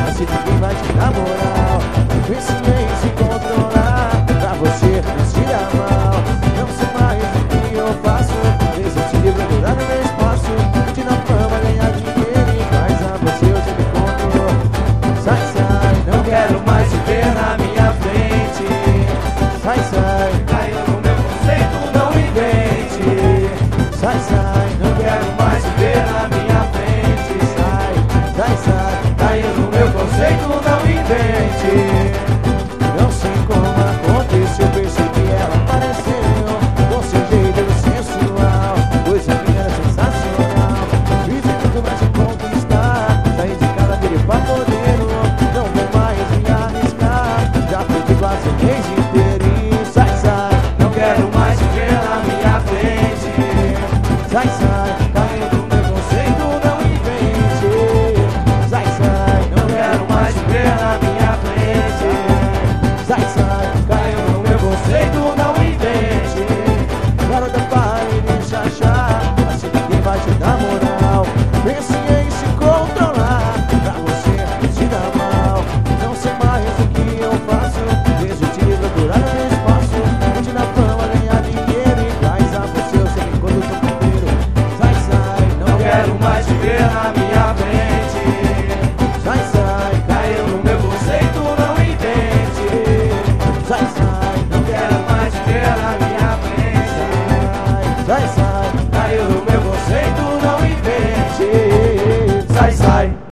mas se ninguém vai te dar moral, pense em se controlar, pra você não se dar mal. Não sei mais o que eu faço, esse eu te livro de dar no meu espaço, te dar fama, ganhar dinheiro, mas a você eu te encontro. Sai, sai, não quero mais te ver na minha frente. Sai, sai, Caiu no meu conceito, não invente. sai, sai, não quero mais te ver na minha frente. Sai, sai, sai, Caiu no meu